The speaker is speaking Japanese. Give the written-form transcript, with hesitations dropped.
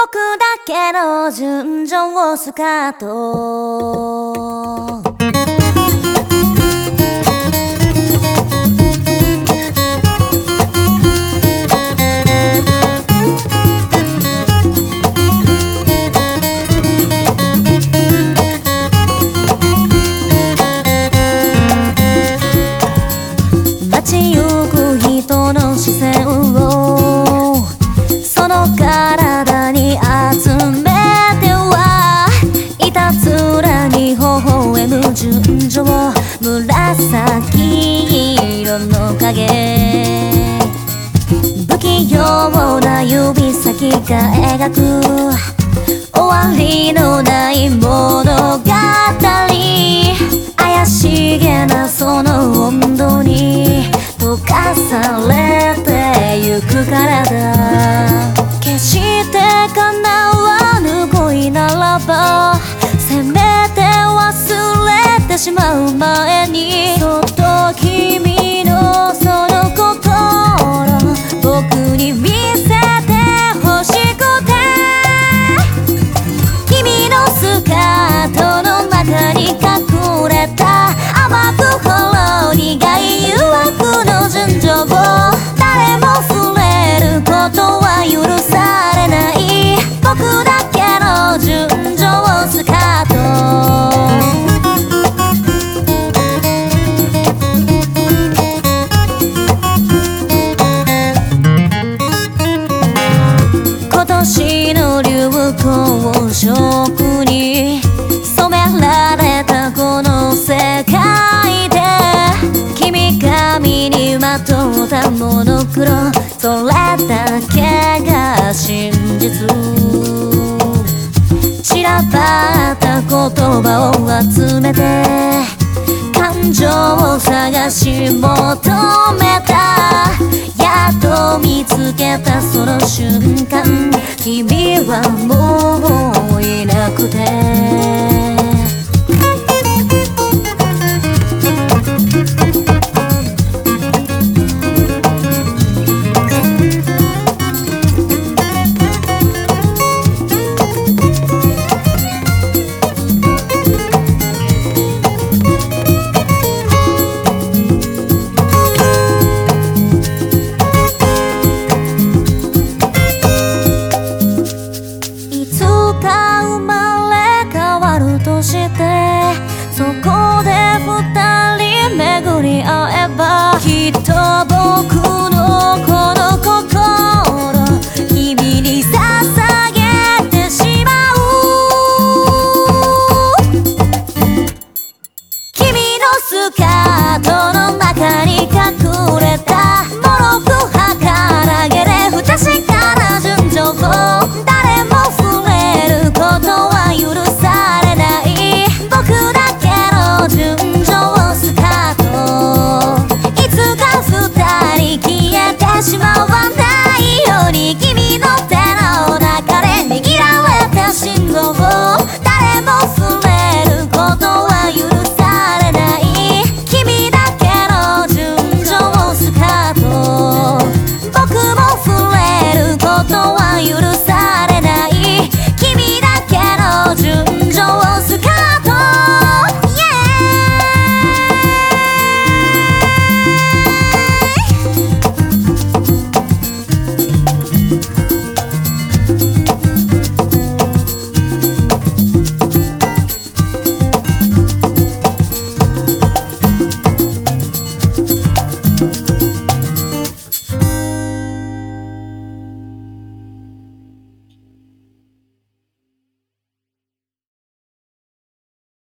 僕だけの純情スカート街行く人の視線をその体に集めてはいたずらに微笑む純情紫色の影不器用な指先が描く終わりのない物語怪しげなその温度に溶かされてゆくからだ決して叶わぬ恋ならばせめて忘れてしまう前にそっと君のその心僕に見せてほしくて君のスカートの中に隠れた甘くほろ苦い誘惑の純情誰も触れることは許されない僕だけの純情スカート今年の流行色に染められたこの世界で君が身にまとったモノクロそれだけが真実散らばった言葉を集めて感情を探し求めたやっと見つけたその瞬間君はもういなくてそこで二